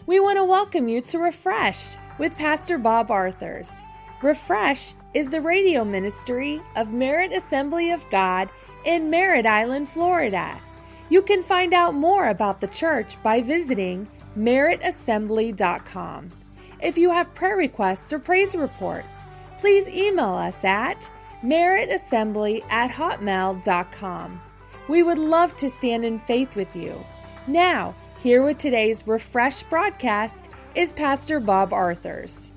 We want to welcome you to Refresh with Pastor Bob Arthurs. Refresh is the radio ministry of Merritt Assembly of God in Merritt Island, Florida. You can find out more about the church by visiting merrittassembly.com. If you have prayer requests or praise reports, please email us at merrittassembly@hotmail.com. We would love to stand in faith with you. Now, here with today's Refresh broadcast is Pastor Bob Arthurs.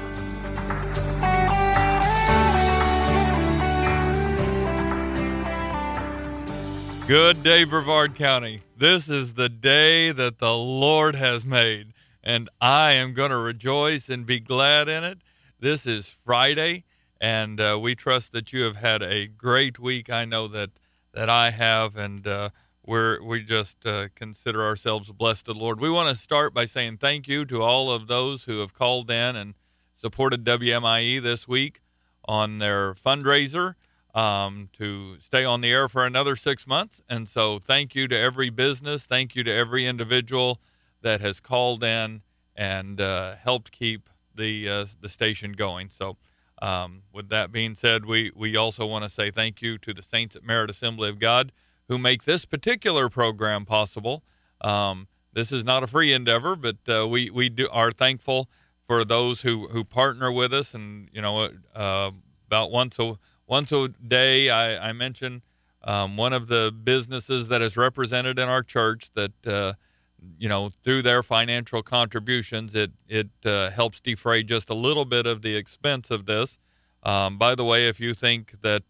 Good day, Brevard County. This is the day that the Lord has made, and I am going to rejoice and be glad in it. This is Friday, and we trust that you have had a great week. I know that I have, and we just consider ourselves blessed of the Lord. We want to start by saying thank you to all of those who have called in and supported WMIE this week on their fundraiser to stay on the air for another 6 months. And so thank you to every business. Thank you to every individual that has called in and helped keep the station going. So with that being said, we also want to say thank you to the saints at Merritt Assembly of God who make this particular program possible. This is not a free endeavor, but we are thankful for those who partner with us. And, you know, about once a day, I mention one of the businesses that is represented in our church that, through their financial contributions, it helps defray just a little bit of the expense of this. By the way, if you think that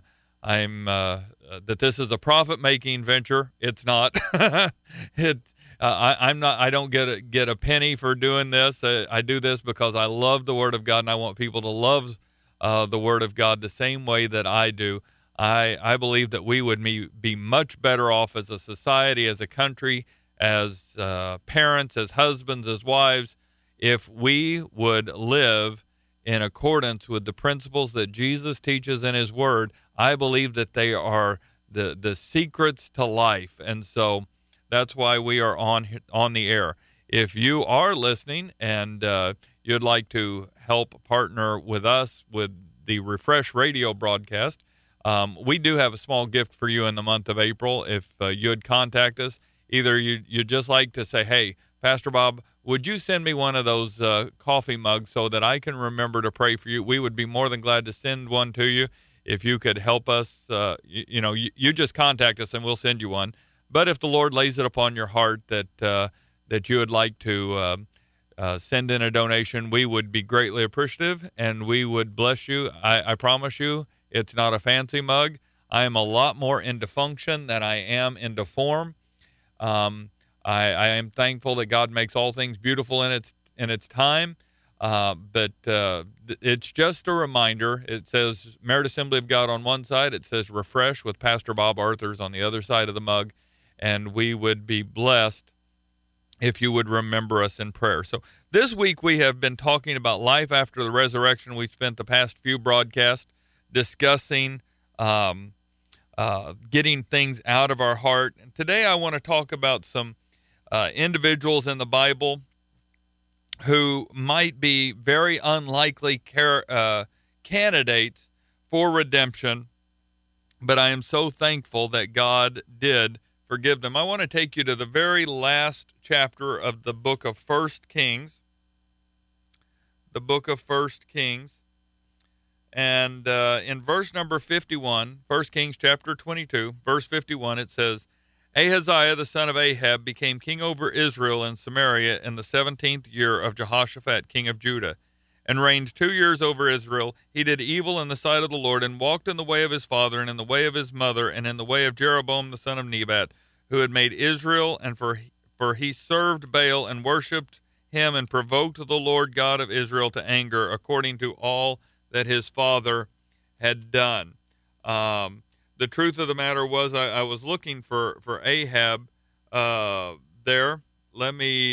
that this is a profit-making venture, it's not. I'm not. I don't get a penny for doing this. I do this because I love the Word of God, and I want people to love the Word of God the same way that I do. I believe that we would be much better off as a society, as a country, as parents, as husbands, as wives, if we would live in accordance with the principles that Jesus teaches in His Word. I believe that they are the secrets to life, and so that's why we are on the air. If you are listening and you'd like to help partner with us with the Refresh radio broadcast, we do have a small gift for you in the month of April. If you'd contact us, either you'd just like to say, hey, Pastor Bob, would you send me one of those coffee mugs so that I can remember to pray for you? We would be more than glad to send one to you. If you could help us, you just contact us and we'll send you one. But if the Lord lays it upon your heart that you would like to send in a donation, we would be greatly appreciative, and we would bless you. I promise you, it's not a fancy mug. I am a lot more into function than I am into form. I am thankful that God makes all things beautiful in its time. But it's just a reminder. It says Merritt Assembly of God on one side. It says Refresh with Pastor Bob Arthurs on the other side of the mug. And we would be blessed if you would remember us in prayer. So this week we have been talking about life after the resurrection. We've spent the past few broadcasts discussing getting things out of our heart. And today I want to talk about some individuals in the Bible who might be very unlikely candidates for redemption, but I am so thankful that God did forgive them. I want to take you to the very last chapter of the book of 1 Kings. The book of 1 Kings. And in verse number 51, 1 Kings chapter 22, verse 51, it says, Ahaziah the son of Ahab became king over Israel and Samaria in the 17th year of Jehoshaphat king of Judah, and reigned 2 years over Israel. He did evil in the sight of the Lord, and walked in the way of his father, and in the way of his mother, and in the way of Jeroboam the son of Nebat, who had made Israel, and for he served Baal and worshipped him, and provoked the Lord God of Israel to anger, according to all that his father had done. The truth of the matter was, I was looking for Ahab there. Let me,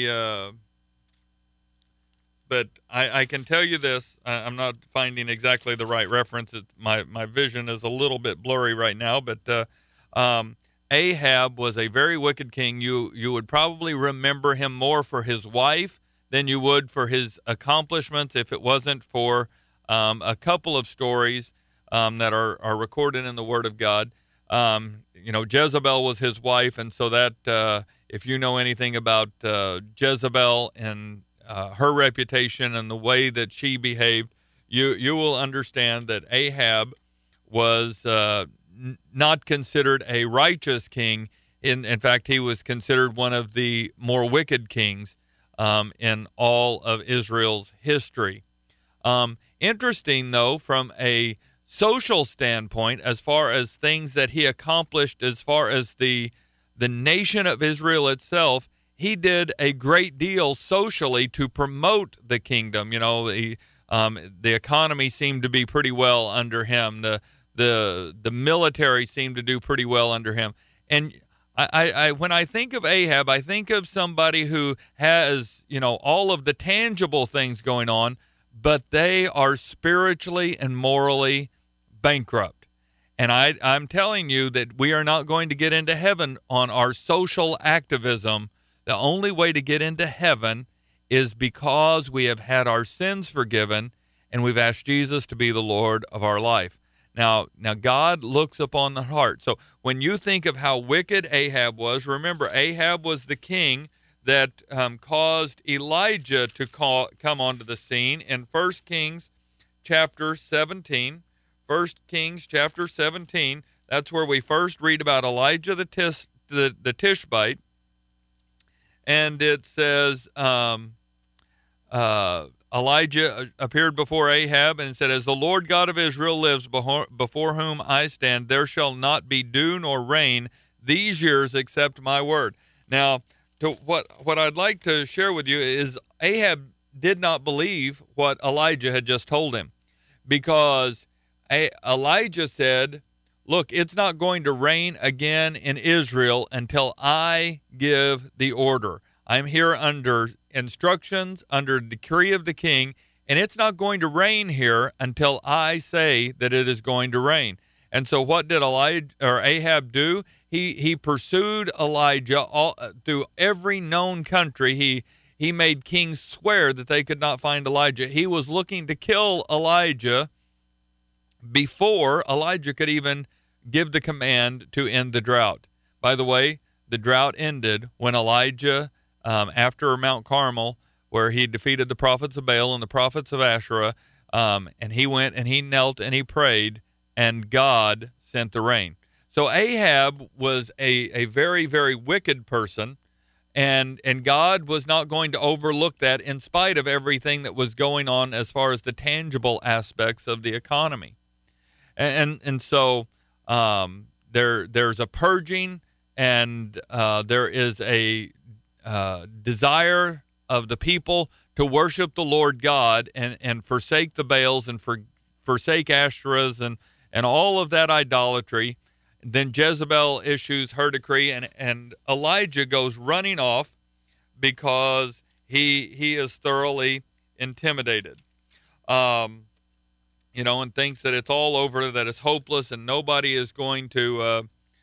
but I can tell you this. I'm not finding exactly the right reference. My vision is a little bit blurry right now, but Ahab was a very wicked king. You would probably remember him more for his wife than you would for his accomplishments if it wasn't for a couple of stories that are recorded in the Word of God. Jezebel was his wife, and so that if you know anything about Jezebel and her reputation and the way that she behaved, you will understand that Ahab was not considered a righteous king. In fact, he was considered one of the more wicked kings in all of Israel's history. Interesting, though, from a social standpoint, as far as things that he accomplished, as far as the nation of Israel itself, he did a great deal socially to promote the kingdom. The economy seemed to be pretty well under him. The military seemed to do pretty well under him. And I when I think of Ahab, I think of somebody who has, all of the tangible things going on, but they are spiritually and morally bankrupt. And I'm telling you that we are not going to get into heaven on our social activism. The only way to get into heaven is because we have had our sins forgiven and we've asked Jesus to be the Lord of our life. Now God looks upon the heart. So when you think of how wicked Ahab was, remember Ahab was the king that caused Elijah to come onto the scene in 1 Kings chapter 17. 1 Kings chapter 17, that's where we first read about Elijah the Tishbite. And it says, Elijah appeared before Ahab and said, "As the Lord God of Israel lives, before whom I stand, there shall not be dew nor rain these years except my word." Now, what I'd like to share with you is Ahab did not believe what Elijah had just told him, because Elijah said, "Look, it's not going to rain again in Israel until I give the order. I'm here under instructions, under decree of the king, and it's not going to rain here until I say that it is going to rain." And so what did Ahab do? He pursued Elijah through every known country. He made kings swear that they could not find Elijah. He was looking to kill Elijah before Elijah could even give the command to end the drought. By the way, the drought ended when Elijah, after Mount Carmel, where he defeated the prophets of Baal and the prophets of Asherah, and he went and he knelt and he prayed, and God sent the rain. So Ahab was a very, very wicked person, and God was not going to overlook that in spite of everything that was going on as far as the tangible aspects of the economy. And so there's a purging, and there is a desire of the people to worship the Lord God and forsake the Baals and forsake Asherahs and all of that idolatry. Then Jezebel issues her decree, and Elijah goes running off because he is thoroughly intimidated. And thinks that it's all over, that it's hopeless, and nobody's going to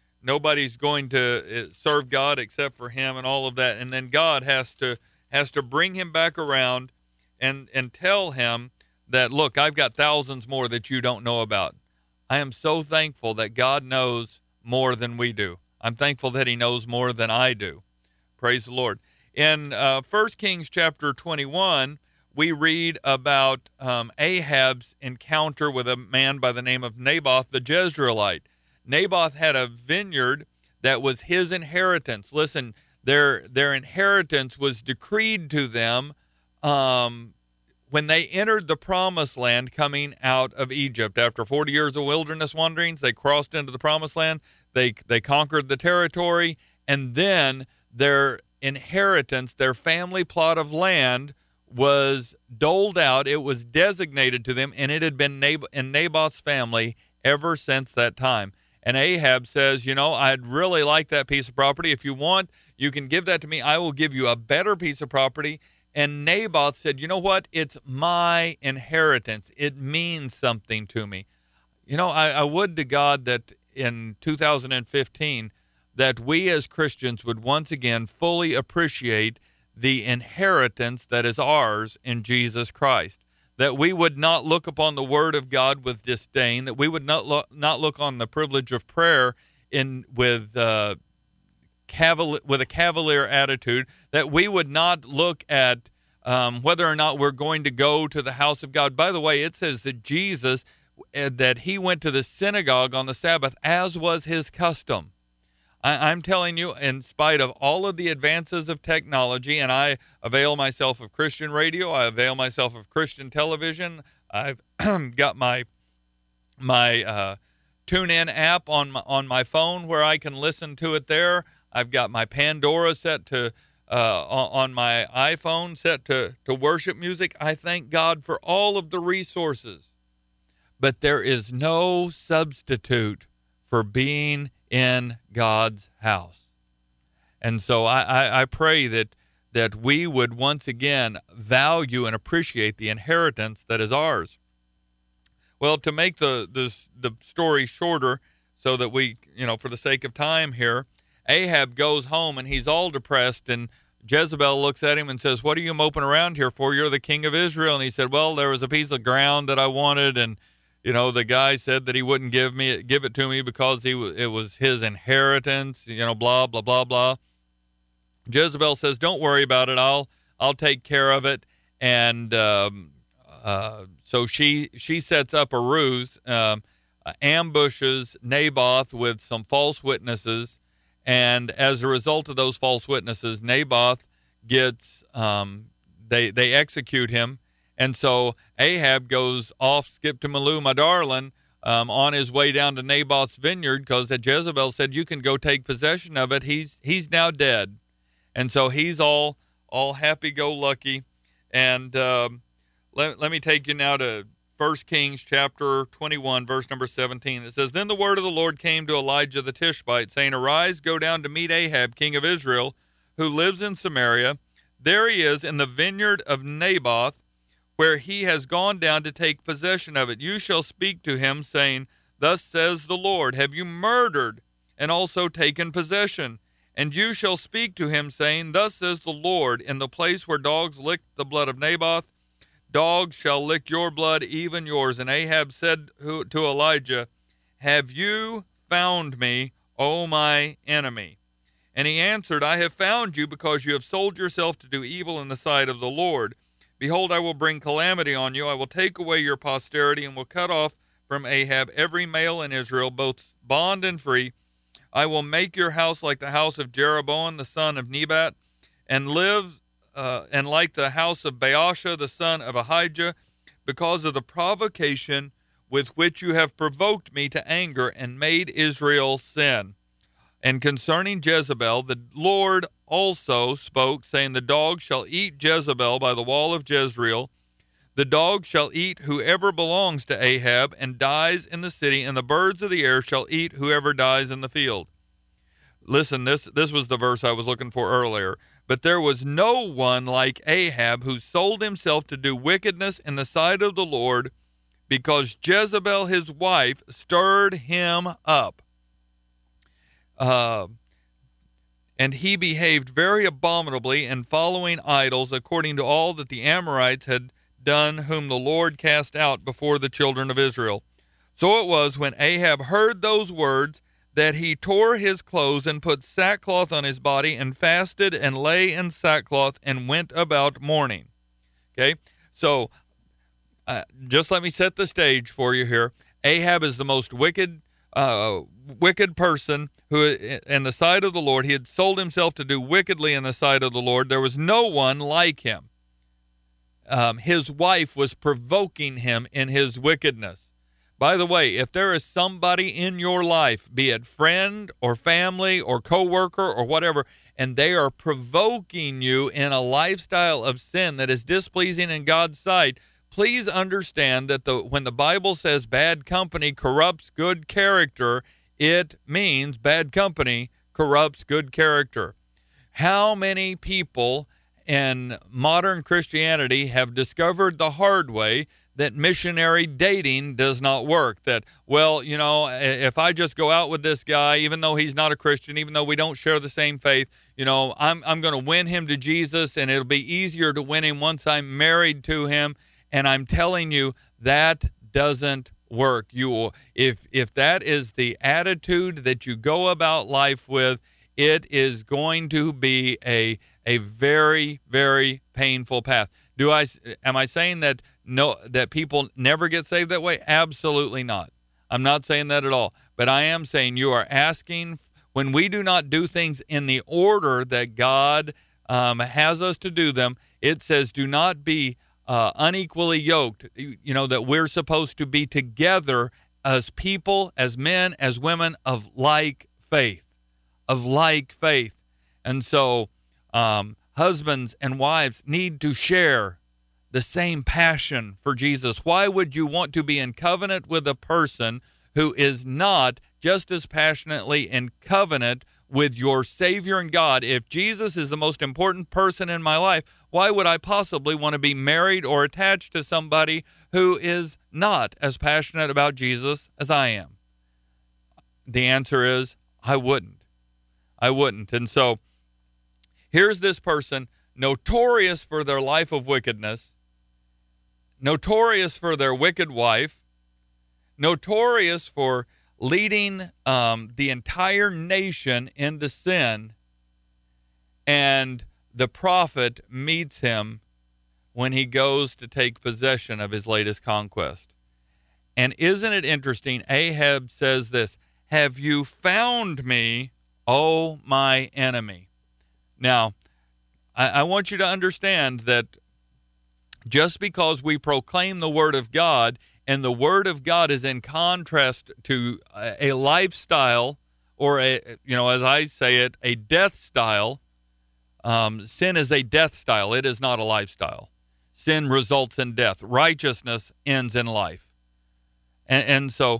serve God except for him, and all of that. And then God has to bring him back around and tell him that, look, I've got thousands more that you don't know about. I am so thankful that God knows more than we do. I'm thankful that he knows more than I do. Praise the Lord. In 1 Kings chapter 21, we read about Ahab's encounter with a man by the name of Naboth the Jezreelite. Naboth had a vineyard that was his inheritance. Listen, their inheritance was decreed to them when they entered the promised land coming out of Egypt. After 40 years of wilderness wanderings, they crossed into the promised land. They conquered the territory, and then their inheritance, their family plot of land, was doled out. It was designated to them, and it had been in Naboth's family ever since that time. And Ahab says, I'd really like that piece of property. If you want, you can give that to me. I will give you a better piece of property. And Naboth said, you know what? It's my inheritance. It means something to me. I would to God that in 2015, that we as Christians would once again fully appreciate the inheritance that is ours in Jesus Christ. That we would not look upon the Word of God with disdain, that we would not look on the privilege of prayer with a cavalier attitude, that we would not look at whether or not we're going to go to the house of God. By the way, it says that Jesus, that he went to the synagogue on the Sabbath, as was his custom. I'm telling you, in spite of all of the advances of technology, and I avail myself of Christian radio, I avail myself of Christian television. I've got my TuneIn app on my phone where I can listen to it there. I've got my Pandora set to on my iPhone set to worship music. I thank God for all of the resources, but there is no substitute for being in God's house. And so I pray that we would once again value and appreciate the inheritance that is ours. Well, to make the story shorter, so that we, for the sake of time here, Ahab goes home and he's all depressed, and Jezebel looks at him and says, "What are you moping around here for? You're the king of Israel." And he said, "Well, there was a piece of ground that I wanted, and the guy said that he wouldn't give it to me because it was his inheritance, blah, blah, blah, blah." Jezebel says, "Don't worry about it. I'll take care of it." And so she sets up a ruse, ambushes Naboth with some false witnesses. And as a result of those false witnesses, Naboth gets, they execute him. And so Ahab goes off, skip to Maloo, my darling, on his way down to Naboth's vineyard, because Jezebel said, "You can go take possession of it. He's now dead." And so he's all happy-go-lucky. And let me take you now to 1 Kings chapter 21, verse number 17. It says, "Then the word of the Lord came to Elijah the Tishbite, saying, Arise, go down to meet Ahab, king of Israel, who lives in Samaria. There he is in the vineyard of Naboth, where he has gone down to take possession of it. You shall speak to him, saying, Thus says the Lord, Have you murdered and also taken possession? And you shall speak to him, saying, Thus says the Lord, In the place where dogs licked the blood of Naboth, dogs shall lick your blood, even yours." And Ahab said to Elijah, "Have you found me, O my enemy?" And he answered, "I have found you because you have sold yourself to do evil in the sight of the Lord. Behold, I will bring calamity on you. I will take away your posterity and will cut off from Ahab every male in Israel, both bond and free. I will make your house like the house of Jeroboam the son of Nebat, and like the house of Baasha the son of Ahijah, because of the provocation with which you have provoked me to anger and made Israel sin. And concerning Jezebel, the Lord also spoke, saying, The dog shall eat Jezebel by the wall of Jezreel. The dog shall eat whoever belongs to Ahab and dies in the city, and the birds of the air shall eat whoever dies in the field." Listen, this was the verse I was looking for earlier. "But there was no one like Ahab, who sold himself to do wickedness in the sight of the Lord, because Jezebel his wife stirred him up. And he behaved very abominably in following idols, according to all that the Amorites had done, whom the Lord cast out before the children of Israel. So it was, when Ahab heard those words, that he tore his clothes and put sackcloth on his body and fasted and lay in sackcloth and went about mourning." Okay, so just let me set the stage for you here. Ahab is the most wicked person who, in the sight of the Lord, he had sold himself to do wickedly in the sight of the Lord. There was no one like him. His wife was provoking him in his wickedness. By the way, if there is somebody in your life, be it friend or family or coworker or whatever, and they are provoking you in a lifestyle of sin that is displeasing in God's sight, please understand that when the Bible says bad company corrupts good character, it means bad company corrupts good character. How many people in modern Christianity have discovered the hard way that missionary dating does not work. That, well, if I just go out with this guy, even though he's not a Christian, even though we don't share the same faith, I'm going to win him to Jesus, and it'll be easier to win him once I'm married to him. And I'm telling you, that doesn't work. If that is the attitude that you go about life with, it is going to be a very, very painful path. Am I saying that that people never get saved that way? Absolutely not. I'm not saying that at all. But I am saying you are asking, when we do not do things in the order that God has us to do them, it says do not be unequally yoked, that we're supposed to be together as people, as men, as women of like faith. And so husbands and wives need to share the same passion for Jesus. Why would you want to be in covenant with a person who is not just as passionately in covenant with your Savior and God? If Jesus is the most important person in my life, why would I possibly want to be married or attached to somebody who is not as passionate about Jesus as I am? The answer is I wouldn't. And so here's this person, notorious for their life of wickedness, notorious for their wicked wife, notorious for leading the entire nation into sin, and the prophet meets him when he goes to take possession of his latest conquest. And isn't it interesting? Ahab says this, "Have you found me, O my enemy?" Now, I want you to understand that just because we proclaim the Word of God, and the Word of God is in contrast to a lifestyle, or as I say it, a death style. Sin is a death style. It is not a lifestyle. Sin results in death. Righteousness ends in life. And so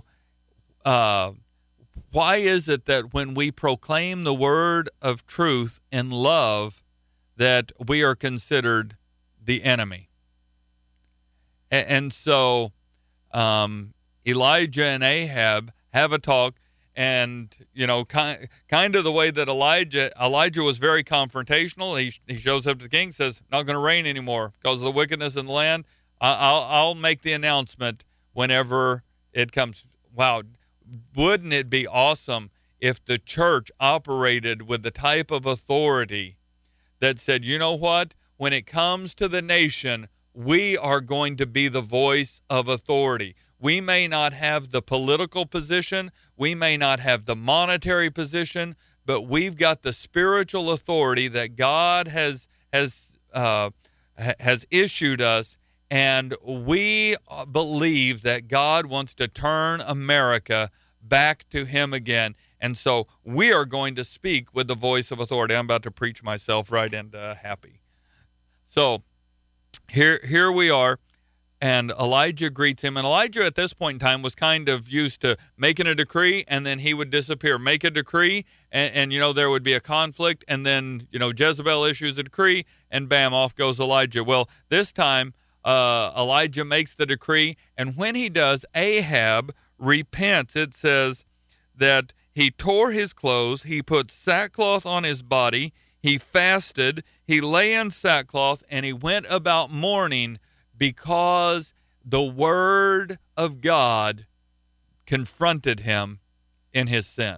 why is it that when we proclaim the word of truth in love, that we are considered the enemy? And so Elijah and Ahab have a talk, and kind of the way that Elijah was very confrontational. He shows up to the king, says, "Not going to rain anymore because of the wickedness in the land. I'll make the announcement whenever it comes." Wow, wouldn't it be awesome if the church operated with the type of authority that said, you know what, when it comes to the nation, we are going to be the voice of authority. We may not have the political position, we may not have the monetary position, but we've got the spiritual authority that God has issued us, and we believe that God wants to turn America back to Him again. And so we are going to speak with the voice of authority. I'm about to preach myself right into happy. So here we are, and Elijah greets him. And Elijah at this point in time was kind of used to making a decree, and then he would disappear. Make a decree, and there would be a conflict, and then, Jezebel issues a decree, and bam, off goes Elijah. Well, this time, Elijah makes the decree, and when he does, Ahab repents. It says that he tore his clothes, he put sackcloth on his body, he fasted, he lay in sackcloth, and he went about mourning because the word of God confronted him in his sin.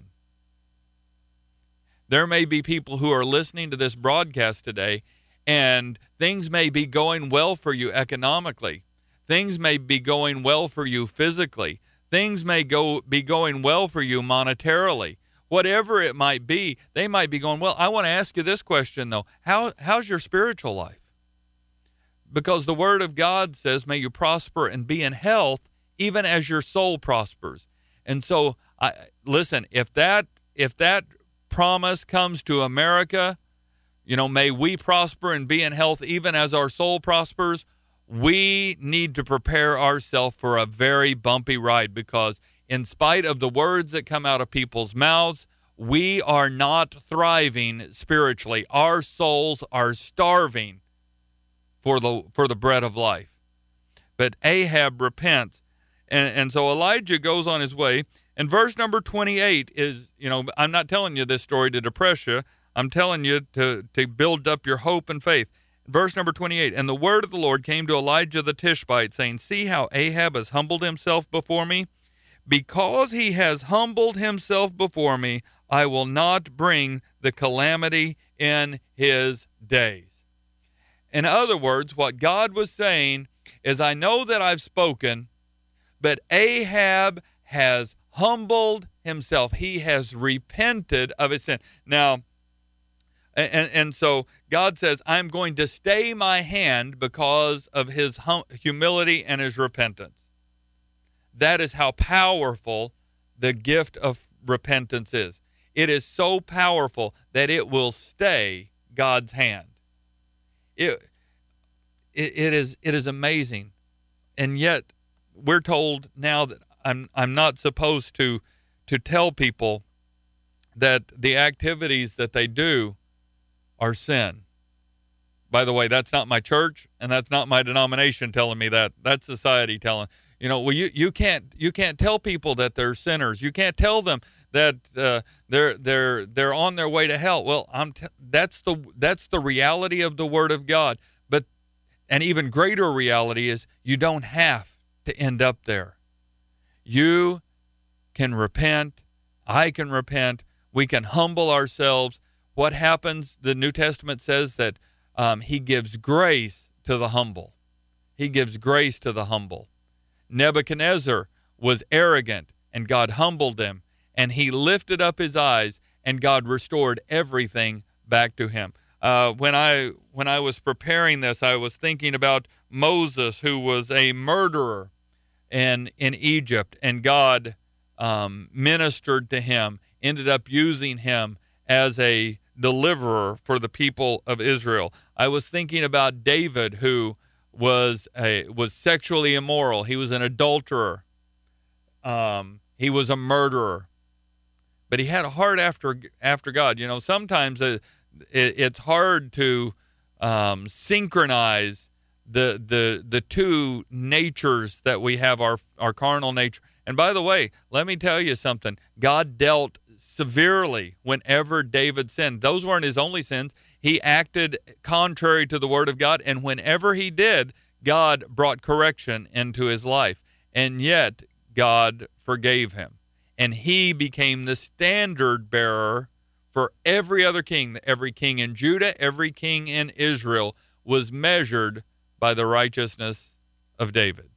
There may be people who are listening to this broadcast today, and things may be going well for you economically. Things may be going well for you physically. Things may be going well for you monetarily. Whatever it might be, they might be going well. I want to ask you this question, though. How's your spiritual life? Because the Word of God says, may you prosper and be in health, even as your soul prospers. And so, listen, if that promise comes to America, may we prosper and be in health, even as our soul prospers. We need to prepare ourselves for a very bumpy ride, because in spite of the words that come out of people's mouths, we are not thriving spiritually. Our souls are starving for the bread of life. but Ahab repents. And so Elijah goes on his way. And verse number 28 is, I'm not telling you this story to depress you. I'm telling you to build up your hope and faith. Verse number 28, and the word of the Lord came to Elijah the Tishbite, saying, see how Ahab has humbled himself before me? Because he has humbled himself before me, I will not bring the calamity in his days. In other words, what God was saying is, I know that I've spoken, but Ahab has humbled himself. He has repented of his sin. Now, and so God says, I'm going to stay my hand because of his humility and his repentance. That is how powerful the gift of repentance is. It is so powerful that it will stay God's hand. It is amazing. And yet we're told now that I'm not supposed to tell people that the activities that they do are sin. By the way, that's not my church and that's not my denomination telling me that. That's society telling. Well, you can't tell people that they're sinners. You can't tell them that they're on their way to hell. Well, that's the reality of the Word of God. But an even greater reality is you don't have to end up there. You can repent. I can repent. We can humble ourselves. What happens? The New Testament says that he gives grace to the humble. He gives grace to the humble. Nebuchadnezzar was arrogant, and God humbled him, and he lifted up his eyes, and God restored everything back to him. When I was preparing this, I was thinking about Moses, who was a murderer in Egypt, and God ministered to him, ended up using him as a deliverer for the people of Israel. I was thinking about David, who was sexually immoral. He was an adulterer. He was a murderer, but he had a heart after God. Sometimes it's hard to synchronize the two natures that we have, our carnal nature. And by the way, let me tell you something. God dealt severely whenever David sinned. Those weren't his only sins. He acted contrary to the word of God, and whenever he did, God brought correction into his life. And yet, God forgave him. And he became the standard bearer for every other king. Every king in Judah, every king in Israel was measured by the righteousness of David.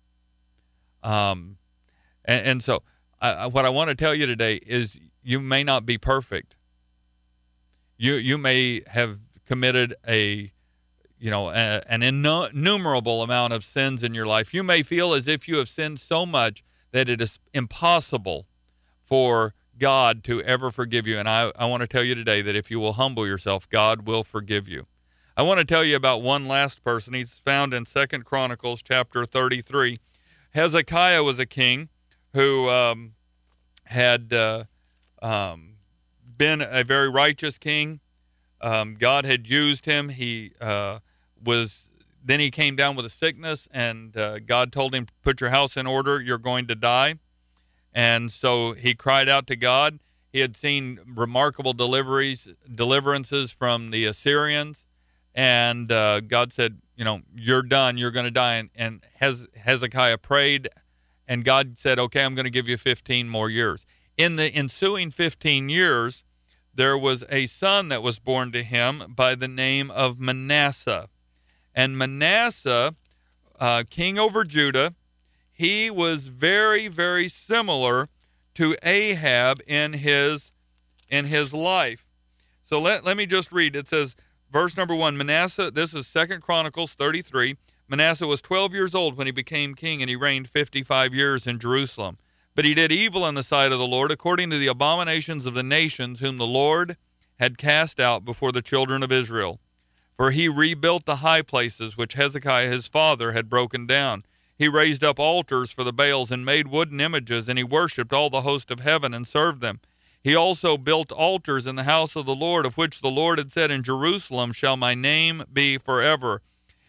And so what I want to tell you today is you may not be perfect. You may have committed an innumerable amount of sins in your life. You may feel as if you have sinned so much that it is impossible for God to ever forgive you. And I want to tell you today that if you will humble yourself, God will forgive you. I want to tell you about one last person. He's found in 2 Chronicles chapter 33. Hezekiah was a king who had been a very righteous king. God had used him. Then he came down with a sickness, and God told him, put your house in order, you're going to die. And so he cried out to God. He had seen remarkable deliverances from the Assyrians, and God said, you're done, you're going to die. And Hezekiah prayed, and God said, okay, I'm going to give you 15 more years. In the ensuing 15 years, there was a son that was born to him by the name of Manasseh. And Manasseh, king over Judah, he was very, very similar to Ahab in his life. So let me just read. It says, verse number 1, Manasseh, this is 2 Chronicles 33. Manasseh was 12 years old when he became king, and he reigned 55 years in Jerusalem. But he did evil in the sight of the Lord, according to the abominations of the nations whom the Lord had cast out before the children of Israel. For he rebuilt the high places which Hezekiah his father had broken down. He raised up altars for the Baals and made wooden images, and he worshipped all the host of heaven and served them. He also built altars in the house of the Lord, of which the Lord had said, in Jerusalem shall my name be forever.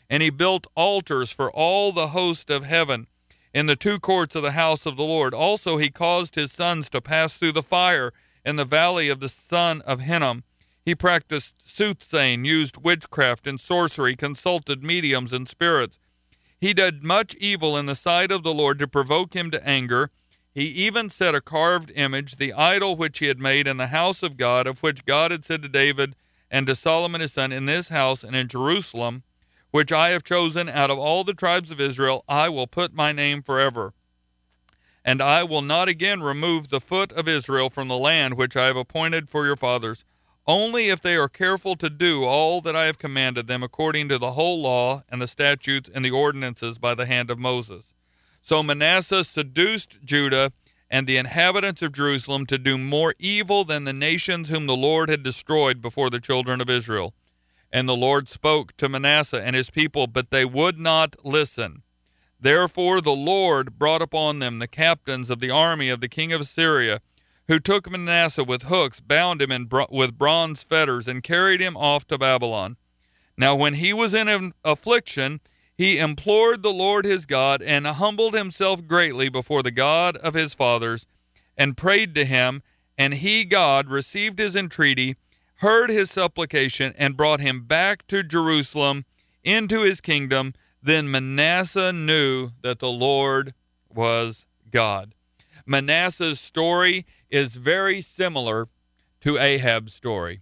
And he built altars for all the host of heaven in the two courts of the house of the Lord. Also he caused his sons to pass through the fire in the valley of the son of Hinnom. He practiced soothsaying, used witchcraft and sorcery, consulted mediums and spirits. He did much evil in the sight of the Lord to provoke him to anger. He even set a carved image, the idol which he had made in the house of God, of which God had said to David and to Solomon his son, in this house and in Jerusalem, which I have chosen out of all the tribes of Israel, I will put my name forever. And I will not again remove the foot of Israel from the land which I have appointed for your fathers, only if they are careful to do all that I have commanded them according to the whole law and the statutes and the ordinances by the hand of Moses. So Manasseh seduced Judah and the inhabitants of Jerusalem to do more evil than the nations whom the Lord had destroyed before the children of Israel. And the Lord spoke to Manasseh and his people, but they would not listen. Therefore the Lord brought upon them the captains of the army of the king of Assyria, who took Manasseh with hooks, bound him with bronze fetters, and carried him off to Babylon. Now when he was in affliction, he implored the Lord his God, and humbled himself greatly before the God of his fathers, and prayed to him, and he, God, received his entreaty, heard his supplication, and brought him back to Jerusalem into his kingdom. Then Manasseh knew that the Lord was God. Manasseh's story is very similar to Ahab's story,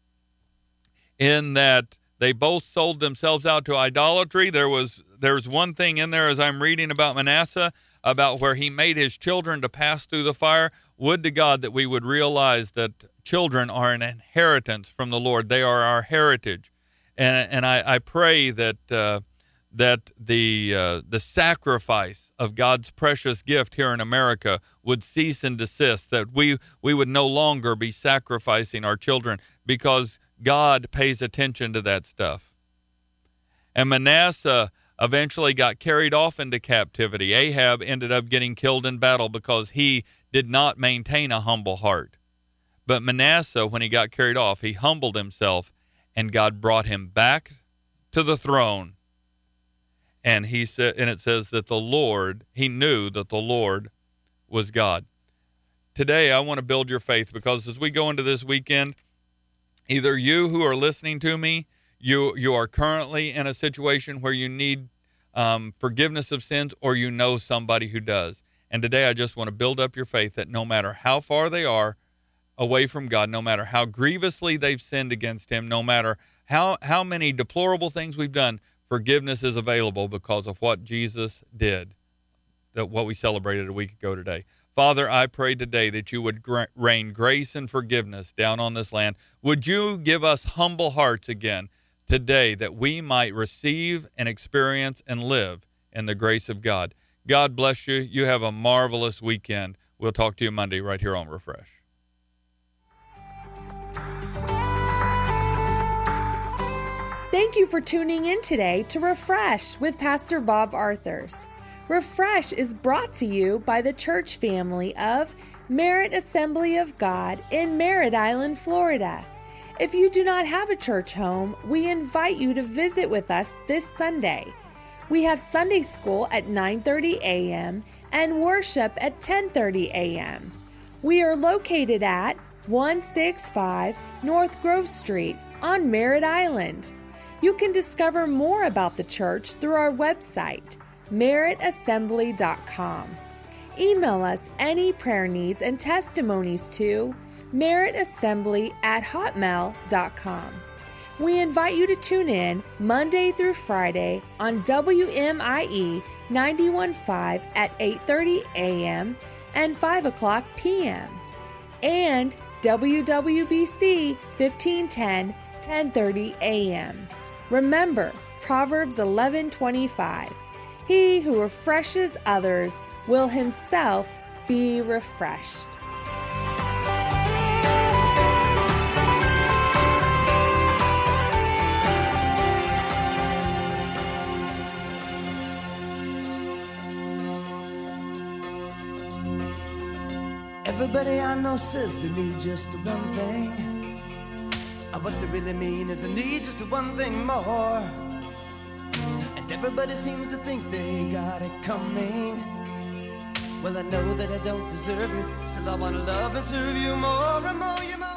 in that they both sold themselves out to idolatry. There's one thing in there as I'm reading about Manasseh, about where he made his children to pass through the fire. Would to God that we would realize that children are an inheritance from the Lord. They are our heritage. And I pray that the sacrifice of God's precious gift here in America would cease and desist, that we would no longer be sacrificing our children, because God pays attention to that stuff. And Manasseh eventually got carried off into captivity. Ahab ended up getting killed in battle because he did not maintain a humble heart. But Manasseh, when he got carried off, he humbled himself, and God brought him back to the throne. And he said, and it says that he knew that the Lord was God. Today, I want to build your faith, because as we go into this weekend, either you who are listening to me, you are currently in a situation where you need forgiveness of sins, or you know somebody who does. And today I just want to build up your faith that no matter how far they are away from God, no matter how grievously they've sinned against him, no matter how many deplorable things we've done, forgiveness is available because of what Jesus did, what we celebrated a week ago today. Father, I pray today that you would rain grace and forgiveness down on this land. Would you give us humble hearts again today, that we might receive and experience and live in the grace of God. God bless you. You have a marvelous weekend. We'll talk to you Monday right here on Refresh. Thank you for tuning in today to Refresh with Pastor Bob Arthurs. Refresh is brought to you by the church family of Merritt Assembly of God in Merritt Island, Florida. If you do not have a church home, we invite you to visit with us this Sunday. We have Sunday school at 9:30 a.m. and worship at 10:30 a.m. We are located at 165 North Grove Street on Merritt Island. You can discover more about the church through our website, merrittassembly.com. Email us any prayer needs and testimonies to merrittassembly@hotmail.com. We invite you to tune in Monday through Friday on WMIE 91.5 at 8:30 a.m. and 5 o'clock p.m. and WWBC 1510, 10:30 a.m. Remember Proverbs 11:25. He who refreshes others will himself be refreshed. Everybody I know says they need just one thing. What they really mean is they need just one thing more. Everybody seems to think they got it coming. Well, I know that I don't deserve you. Still I wanna love and serve you more and more.